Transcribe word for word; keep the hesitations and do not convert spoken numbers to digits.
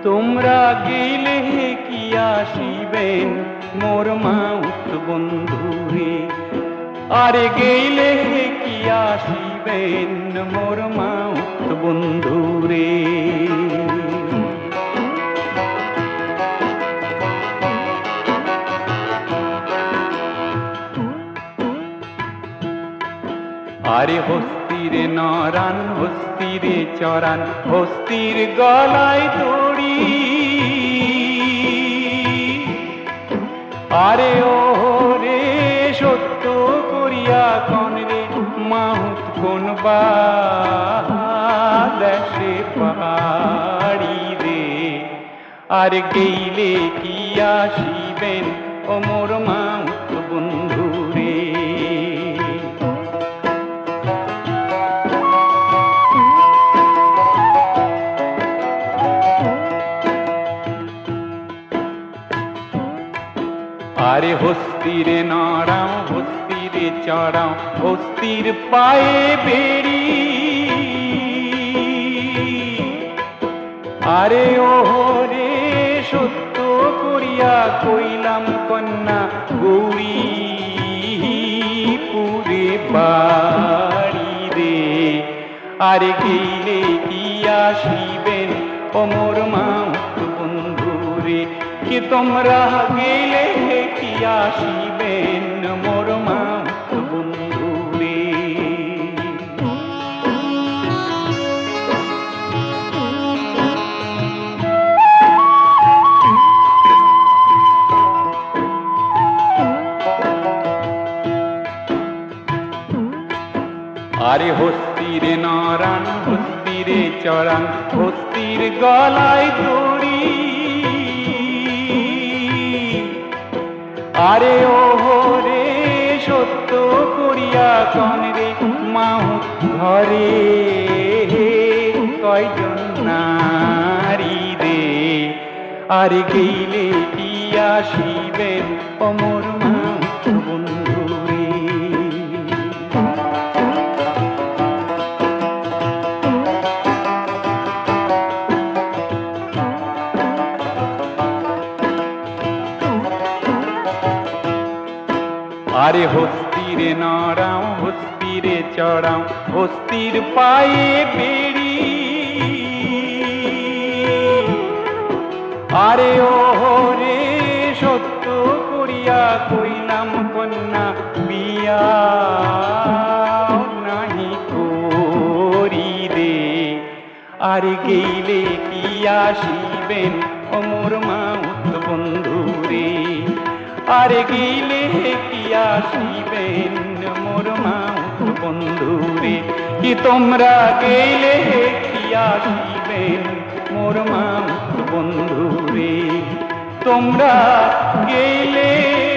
তোমরা গেলে কি আসিবেন মোর মাউত বন্ধুরে, আরে গেলে কি আসিবেন মোর মাউত বন্ধুরে। আরে হস্তিরে নরান হস্তিরে চরান হস্তির গলায় দড়ি, আরে ও রে সত্য করিয়া কন রে মাহুত কোন দেশে পাড়ি রে, আর গেইলে কি আসিবেন ও মোর মাউত বন্ধু রে। আরে হস্তিরে নড়াও হস্তিরে চড়াও হস্তির পায়ে বেড়ি, আরে ও রে সত্য করিয়া কইলাম কন্যা গৌরী পুরে বাড়ি রে, আরে গেইলে কি আসিবেন ও মোর মাউত বন্ধু রে। কি তোমরা গেলে কি আসিবেন মোর মাউত বন্ধু রে। আরে হস্তিরে নরান হস্তিরে চরান হস্তির গলায় দড়ি, আরে ও রে সত্য করিয়া কন রে মাহুত ঘরে কয়জন নারী রে, আরে গেইলে কি আসিবেন ও মোর মাউত বন্ধু রে। আরে হস্তিরে নড়াও হস্তিরে চড়াও হস্তির পায়ে বেড়ি, আরে ও রে সত্য করিয়া কইলাম কন্যা বিয়া নাহি করি রে, আরে গেইলে কি আসিবেন ও মোর মাউত বন্ধু রে, আরে গেইলে কি আসিবেন মোর মাউত বন্ধু রে। কি তোমরা গেলে কি আসিবেন মোর মাউত বন্ধু রে, তোমরা গেলে